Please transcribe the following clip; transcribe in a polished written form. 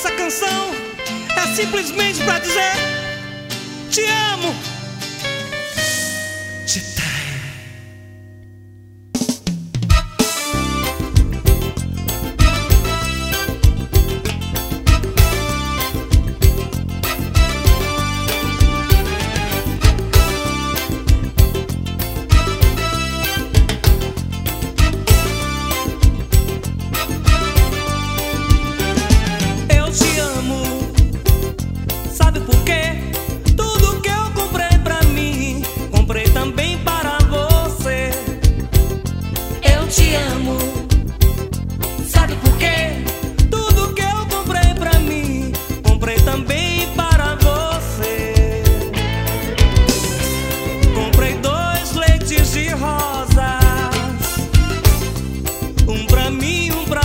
essa canção é simplesmente pra dizer: te amo, te tenho. Sabe por quê? Tudo que eu comprei pra mim, comprei também para você. Eu te amo. Sabe por quê? Tudo que eu comprei pra mim, comprei também para você. Comprei 2 leites de rosas, um pra mim, um pra